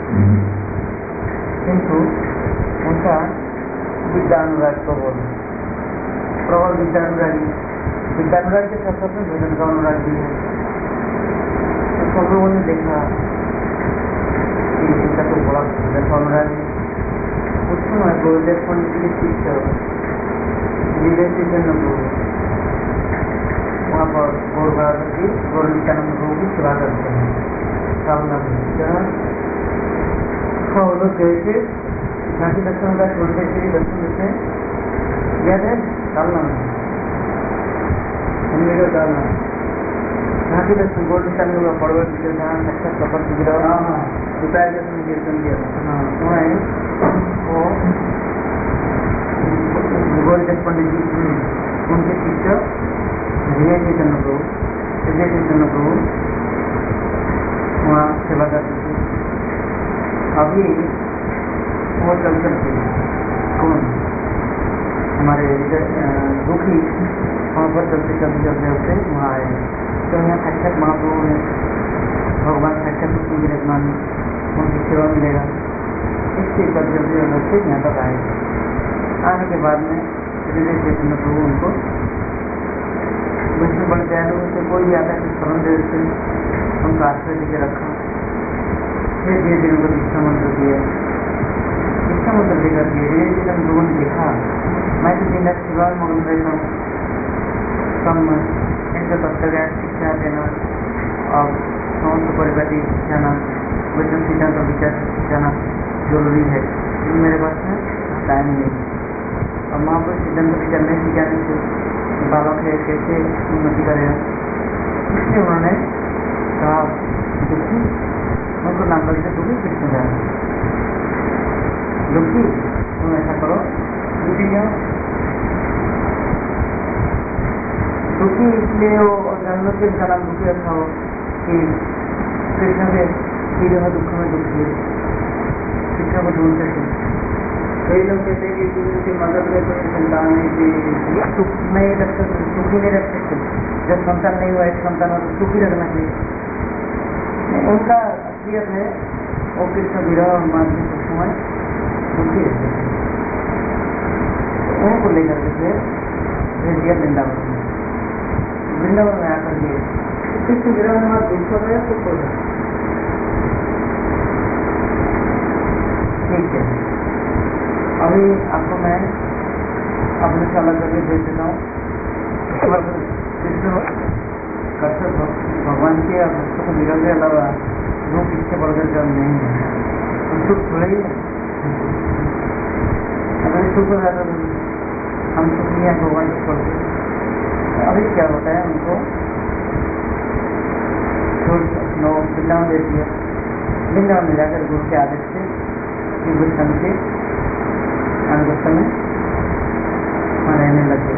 किंतु उनका विद्यानुराग प्रबल प्रबल विद्यानुरागी विद्यानुराग के साथ साथ में भजन का अनुराग भी है तो सब लोगों ने देखा कि इनका तो बड़ा भजन का अनुराग है उस समय गुरुदेव पंडित के शिष्य विजय चैतन्य गुरु वहाँ पर गौर बहादुर जी गौर नित्यानंद गुरु की सेवा करते हैं सावना में हाँ वो लोग गए थे झांसी दर्शन का छोड़ते थे दर्शन देते याद है सावना में हमने का डालना झांसी दर्शन गौर नित्यानंद का पड़वा वीडियो जहाँ अच्छा सफर गिरा हाँ हाँ दोपहर के समय कीर्तन किया हाँ वहाँ वो गोविंद पंडित जी उनके शिष्य विजय चैतन्य प्रभु विजय चैतन्य प्रभु वहाँ सेवा करते थे अभी वो चल चलते कौन हमारे दुखी वहाँ पर चलते चलते चलते होते वहाँ आए तो यहाँ साक्षात महाप्रभु ने भगवान साक्षात उसमें विराजमान उनकी सेवा मिलेगा इससे चलते चलते होते यहाँ तक आए आने के बाद में विजय चैतन्य प्रभु उनको विष्णु बन दयालु से कोई भी आता है शरण दे देते उनका आश्रय लेके रखा फिर धीरे धीरे उनको दीक्षा मंत्र दिया दीक्षा मंत्र लेकर के विजय चैतन्य प्रभु ने देखा मैं तो दिन रात सेवा में मगन रहता हूँ कम इनका कर्तव्य शिक्षा देना और समस्त परिवार की जाना वचन सिद्धांत का विचार जाना जरूरी है लेकिन मेरे पास में टाइम नहीं और वहाँ पर सिद्धांत विचार नहीं सिखाने से बालक है कैसे उन्नति करेगा इसलिए उन्होंने कहा दुखी उनको नाम करके दुखी कृष्ण जाए दुखी तुम ऐसा करो दुखी जाओ दुखी इसलिए वो जानवर के उनका नाम दुखी रखा हो कि कृष्ण के पीड़े में दुख में दुखी कृष्ण को ढूंढते थे कई लोग कहते हैं कि उनकी मदद में कोई संतान नहीं थी सुख नहीं रख सकते सुखी नहीं रख सकते जब संतान नहीं हुआ एक संतान हो तो सुखी रखना चाहिए उनका असलियत है वो कृष्ण विरह हनुमान जी उस समय दुखी रहते थे, उनको लेकर के फिर भेज दिया वृंदावन में। वृंदावन में आकर के कृष्ण विरह हनुमान दुख हो गया, सुख हो गया। ठीक है, अभी आपको मैं अपने से अलग करके भेज देता हूँ। कृष्ण कृष्ण भगवान के भक्तों को विरह के अलावा दुख इससे बढ़कर कर्म नहीं है। सुख थोड़े ही अगर सुख हो जाता तो हम सुख नहीं है भगवान को छोड़ते। अभी क्या होता है, उनको छोड़ वृंदावन दे दिया। वृंदावन में जाकर गुरु के आदेश से गुरु संघ के अनुगत्य में वहाँ रहने लगे।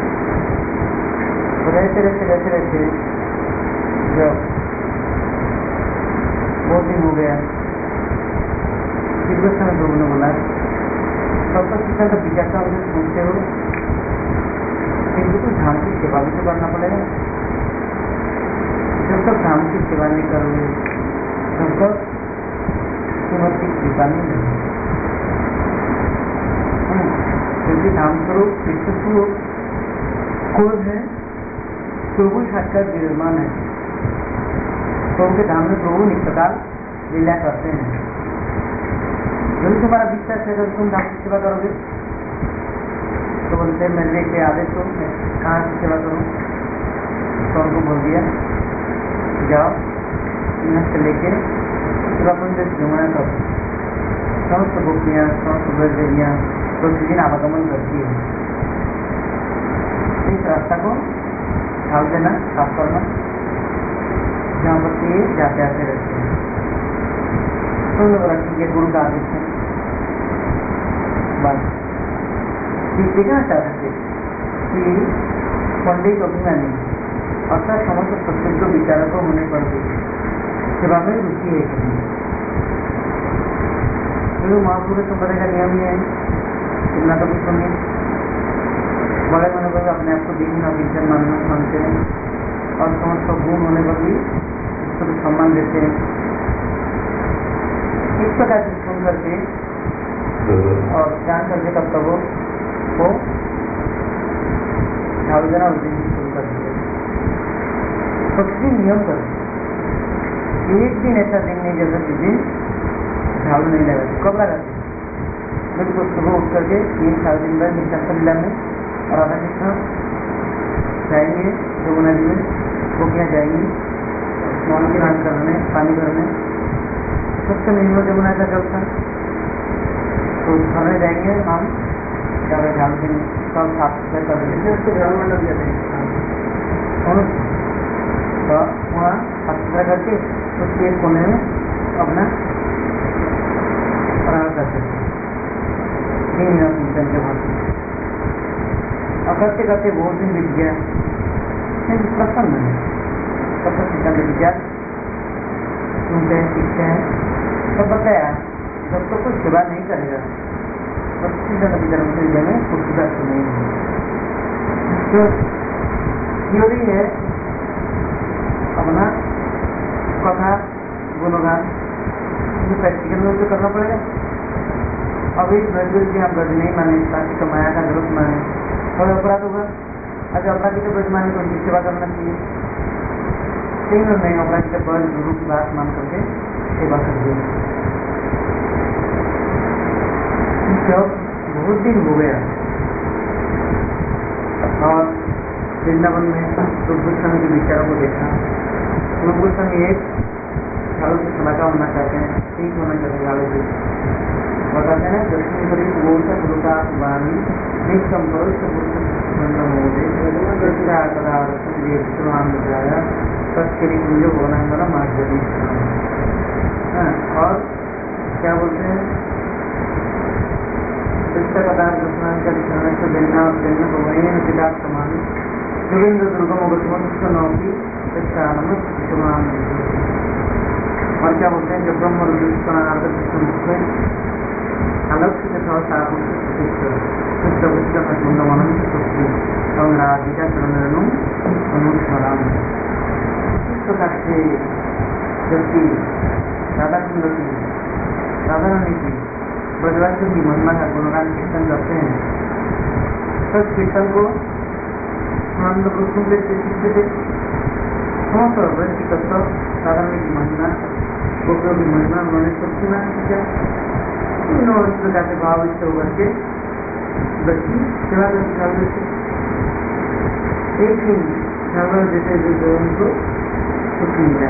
रहते रहते रहते रहते जब बहुत दिन हो गया, फिर समय लोगों ने बोला तब तक किसान का विचार का मुझे पूछते हो, किंतु तो धाम की सेवा भी तो करना पड़ेगा। जब तक धाम की सेवा नहीं करोगे तब तक तुम्हारी कृपा नहीं मिलेगी। क्योंकि धाम स्वरूप कृष्ण स्वरूप कौन है? प्रभु साक्षात विराजमान है, तो उनके धाम में प्रभु इस प्रकार लीला करते हैं। यदि तुम्हारा विश्वास है तो तुम धाम की सेवा करोगे। तो बोलते मेरे लिए आदेश हो, मैं कहाँ की सेवा करूँ? तो उनको बोल दिया जाओ यहाँ से लेके सेवा कुंज जमुना तक समस्त गोपियाँ समस्त ब्रजदेवियाँ प्रतिदिन आवागमन करती है। इस रास्ता को ढाल देना, साफ करना, जहाँ पर ये जाते आते रहते हैं। तो लोग रखेंगे, गुरु का आदेश है। बस देखना चाहते कि पंडित अभिमानी अर्थात समस्त प्रसिद्ध विचारकों होने पर भी सेवा में रुचि है कहीं। तो महापुरुष संप्रदाय का नियम ही है, इतना तो कुछ नहीं। बड़े होने पर अपने आप को दीन अभिजन मानना मानते हैं और समस्त गुण होने पर भी उसको भी सम्मान देते हैं। इस प्रकार से सुन करके और जान करके कर्तव्यों को झाड़ू देना उस दिन शुरू कर दिया। प्रतिदिन नियम करो, एक दिन ऐसा दिन नहीं जैसा जिस दिन झाड़ू नहीं लगाते। कब लगाते? बिल्कुल सुबह उठ करके तीन साल दिन बाद निशास्त्र लीला में राधा कृष्ण जाएंगे यमुना नदी में, गोपियाँ जाएंगी स्नान स्नान करने, पानी भरने। सबसे नहीं हो यमुना का जल था, तो भरने जाएंगे हम क्या झाड़ू दिन सब साफ सफाई कर देंगे, उसको झाड़ू में लग जाते हैं। तो वहाँ साफ सफाई करके उसके एक कोने में अपना प्रणाम करते थे तीन मिनट के बाद। और करते करते बहुत दिन बीत गया, प्रसन्न है सबका शिक्षा बीत गया। सुनते हैं, सीखते हैं, सब बताया जब तो कोई सेवा नहीं करेगा नदी धर्म से में पुस्तक तो नहीं है। तो थ्योरी है अपना कथा गुणगान, प्रैक्टिकल में तो करना पड़ेगा। अभी ब्रज की हम ब्रज नहीं माने, ताकि तो माया का जरूरत माने तो अपराध होगा। अगर अपराधी के ब्रज माने तो उनकी सेवा करना चाहिए। तीन नहीं अपराधी के ब्रज गुरु की बात मान करके सेवा कर दिए। जब बहुत दिन हो गया और वृंदावन में सुखभूष स्वामी के विचारों को देखा, सुखभूष स्वामी एक झाड़ू से सलाका होना चाहते हैं, ठीक होना चाहते हैं। झाड़ू से बताते हैं दक्षिण करी गोसा गुरुता वाणी निष्कम करो तस्करी कुंजो होना वाला मार्जनी। और क्या बोलते हैं किताब समान सुरेंद्र दुर्गम नौकी और क्या बोलते हैं जब ब्रह्म अलग से इस प्रकार से जबकि राधा सुंदर की राधा रानी की ब्रजराज की महिमा का गुणगान कीर्तन करते हैं। तो कीर्तन को हम लोग उसमें सीखते थे समस्त ब्रज की तत्व राधा रानी की महिमा गोपियों की महिमा उन्होंने सब सुना सीखा। उन्होंने इस प्रकार से भाव इष्ट होकर के ब्रज की सेवा करते थे। एक दिन श्यामल देते हुए उनको कुछ मिला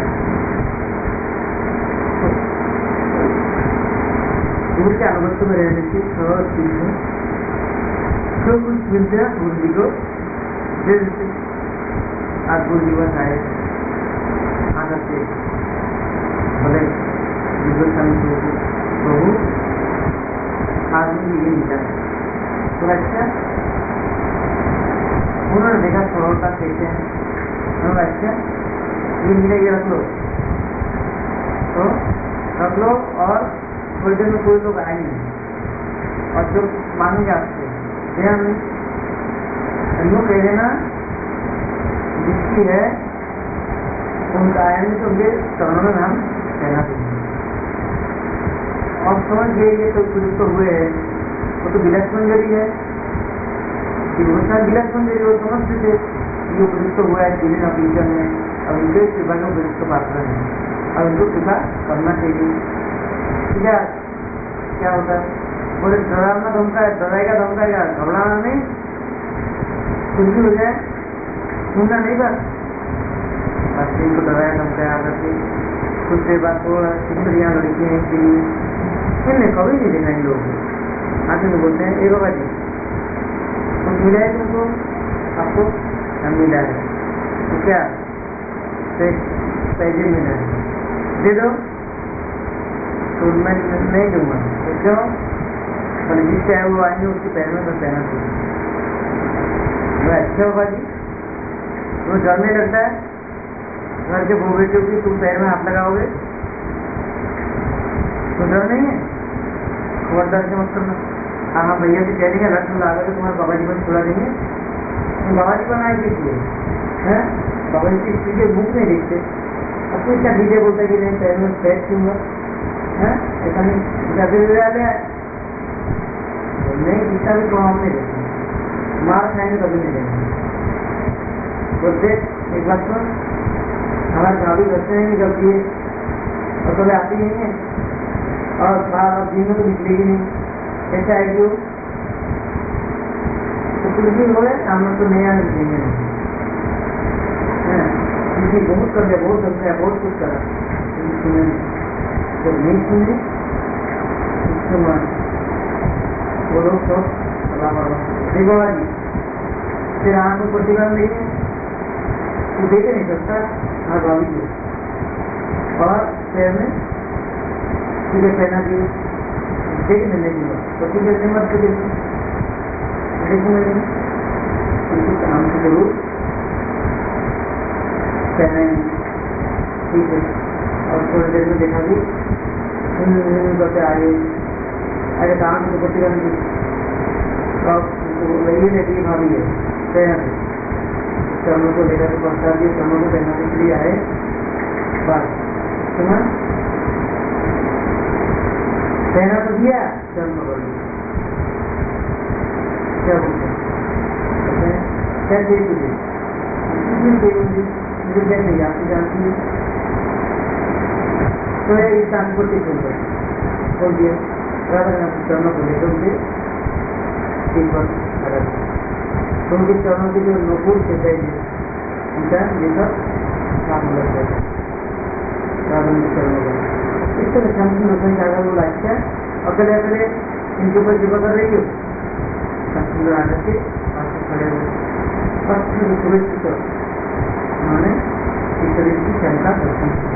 दूर के अनुगत्य में रहने की सरल चीज है जो कुछ मिलते हैं गुरु जी को दे देते। आज गुरु जी बस आए आकर के बोले प्रभु आदमी ये मिला तो अच्छा उन्होंने देखा सरलता कैसे हैं उन्होंने अच्छा ये मिले ये रख लो तो रख लो और थोड़ी देर में कोई लोग आएंगे और जो मांगेंगे आपसे यूँ कह देना जिसकी है उनका आएंगे तो उनके चरणों में हम कहना देंगे। और समझ गए ये तो कुछ तो हुए है वो तो विलास मंजरी है विलास मंजरी वो समझते थे ये पुरुष तो हुआ है तीन अपीजन है अब इनके कृपा का पुरुष का पात्र है अब इनको कृपा करना चाहिए। क्या क्या होता है बोले डराना धमका है डराएगा धमकाएगा घबराना नहीं कुछ भी हो जाए सुनना नहीं बस बस इनको डराया धमकाया आकर के कुछ देर बाद वो स्त्रियाँ लड़की हैं इसके लिए इनने कभी नहीं देखा इन लोगों को आगे में बोलते हैं ए बाबा जी कुछ मिला है तुमको आपको हम मिला है तो क्या पैसे मिला है दे दो तो मैं नहीं दूंगा तो क्यों बोले जिससे आए वो आएंगे उसके पैर में बस पहना चाहिए। अच्छा होगा जी वो डरने लगता है घर के बहू बेटियों की तुम पैर में हाथ लगाओगे तो डर नहीं है खबरदार से मत करना। हाँ हाँ भैया से कह देंगे रथ में लगा के तुम्हारे बाबा जी को छुड़ा देंगे तुम बाबा जी को ना देखिए है बाबा जी की स्त्री के मुख नहीं देखते अब तो क्या डीजे बोलता है कि नहीं पैर में पैर छूंगा है ऐसा नहीं नहीं इसका भी प्रभाव नहीं देते मार खाएंगे कभी नहीं देंगे बोलते एक बात सुन हमारे भाभी बच्चे नहीं निकलती है और कभी आती नहीं है और बाहर दिन में तो निकलेगी नहीं कैसे आएगी वो तो कुछ भी हो हम लोग तो नहीं आने देंगे किसी बहुत कर दिया बहुत कर बहुत कुछ करा सुने जब नहीं सुने वो लोग तो देखो जी फिर आँख में प्रतिबंध नहीं है तो देख नहीं सकता हाँ भाभी को और पैर में तुझे पहना दिए देखने नहीं दूंगा तो तुझे मत तुझे देखने उनके काम से जरूर पहनाएंगे ठीक है। और थोड़ी देर में देखा भी करते आगे अरे काम को प्रतिबंध वही लेती भाभी है पहना चरणों को लेकर के पहुंचा दिए चरणों को पहनाने के लिए आए बस सुना पहना तो दिया चरणों को क्या बोलते क्या चाहिए तुझे मुझे क्या नहीं आपकी जानती है तो इस काम को ठीक होगा बोल दिया चरणों को लेकर उनके ठीक पर तो उनके चरणों के जो नोपुर से चाहिए उनका ये सब काम लग जाता है इस तरह शांति लोगों का वो लाइक अकेले अकेले इनके ऊपर कृपा कर रही हो सुंदर आकर के खड़े हुए सुरक्षित उन्होंने इस तरह की क्षमता करती है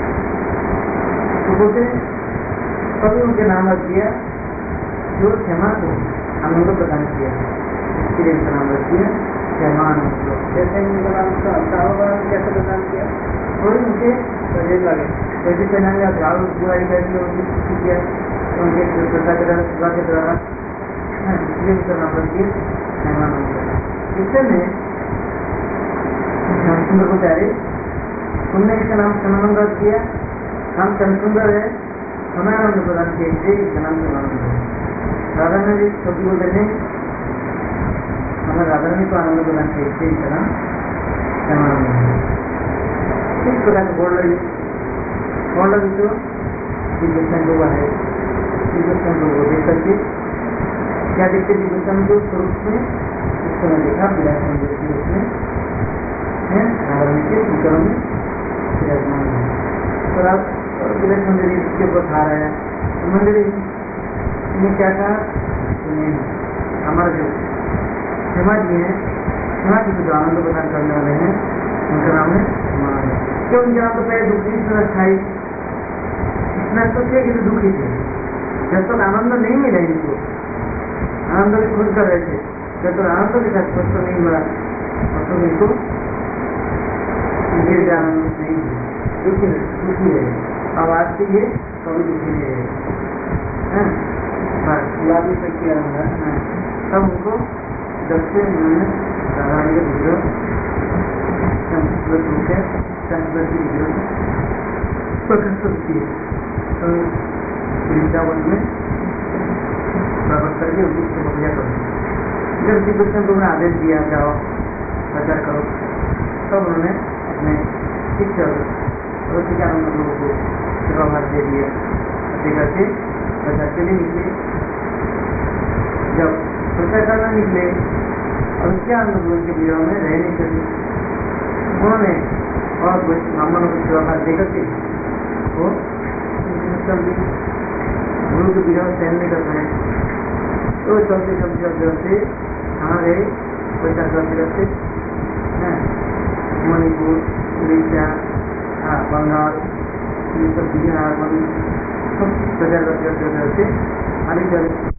तो बोलते कभी उनके नाम रख दिया जो क्षमा को आनंद प्रदान किया इसके लिए उनका नाम रख दिया क्षमान जैसे उनका नाम कैसे प्रदान किया थोड़ी उनके शरीर लगे वैसे पहनाने आप दिवाली कैसे किया उनके श्रद्धा के द्वारा सेवा के द्वारा इसलिए उनका नाम रख दिया क्षमान इससे में श्यामसुंदर को प्यारे उनने इसका नाम क्षमानंद रख दिया नाम श्यामसुंदर है समानंद प्रदान किए जन्म समानंद राधा ने भी छोटी बोल रहे हमें राधा ने तो आनंद प्रदान किए जन्म समानंद इस प्रकार के बोल रही बोल रही तो विज्ञान को है विज्ञान को देख करके क्या देखते विज्ञान के स्वरूप में उसको मैं देखा विराजमान देखते उसमें है रावण के विक्रम में विराजमान है और आप विराज मंदिर इसके ऊपर खा रहे हैं मंदिर में क्या था सुनिए हमारा जो क्षमा जी है क्षमा जी जो आनंद प्रदान करने वाले हैं उनका नाम है समानंद क्यों उनके नाम तो पहले दुखी स्थायी इतना तो क्या कि दुखी थे जब तक आनंद नहीं मिला इनको आनंद भी खुद कर रहे थे जब तक आनंद के साथ स्वस्थ नहीं मिला और तो इनको धीरे आनंद नहीं दुखी दुखी है अब आज से ये कभी दुखी नहीं है गुलाबी तक किया तब उनको जब से उन्होंने राधारानी के विग्रह संस्कृत है संस्कृत की विग्रह प्रकट किए तो वृंदावन में प्रकट करके उनकी तपस्या करो जब श्री कृष्ण को उन्होंने आदेश दिया जाओ प्रचार करो तब उन्होंने अपने शिक्षक रोचिकानंद लोगों को सेवाभार दे दिया ऐसे करके प्रचार के लिए निकले जब प्रचार करना निकले और उसके आनंद लोगों के विवाह में रह नहीं सके उन्होंने और कुछ ब्राह्मणों को सेवाभार दे करके वो गुरु के विरोध सहन नहीं कर पाए तो चलते चलते चलते चलते कहाँ गए प्रचार करते करते मणिपुर उड़ीसा बंगाल ये सब बिहार सब प्रचार करते करते करते आगे चल